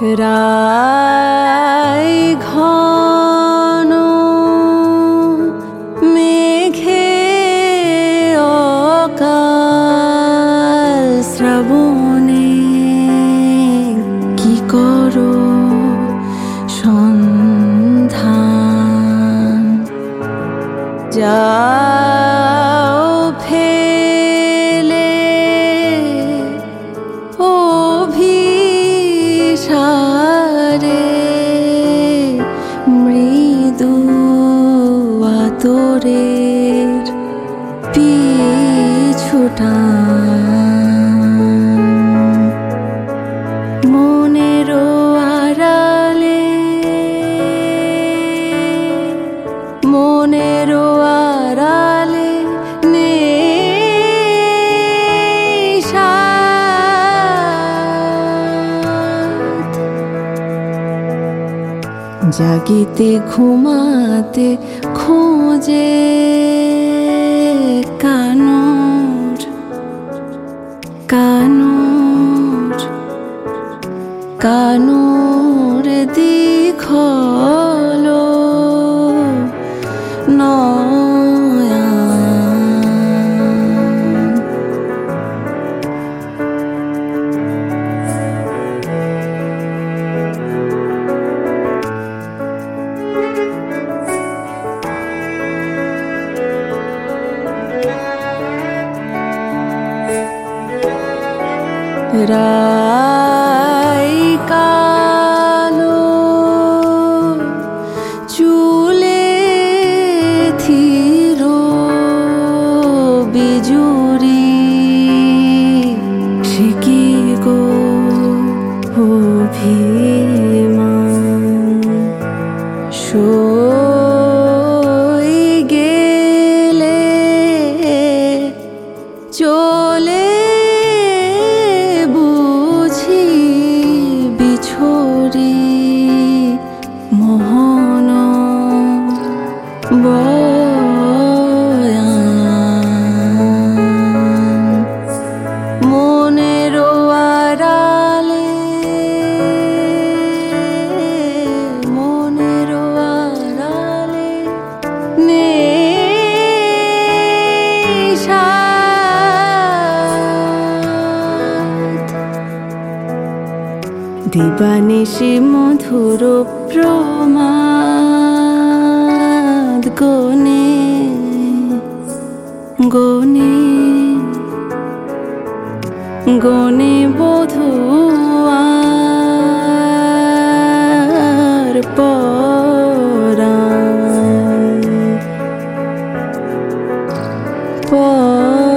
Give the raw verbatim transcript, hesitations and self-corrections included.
রায় ঘন মেঘে অকাল শ্রাবণে কি করো সন্ধান যাও ফেলে অভিসারে মৃদু আতরের পিছুটান মনেরও আড়ালে মনেরও আড়ালে জাগিতে ঘুমাতে খোঁজে কানুর কানুর কানুর দিখলো নয়ন রায় কালো চুলে থির বিজুরি সে কি গো অভিমান সই গেলে চলে মোহন বয়ান মনেরও আড়ালে মনেরও আড়ালে নেশাদ দিবানিশি মধুর প্রমাদ গনে গনে গনে বধূয়ার পরাণ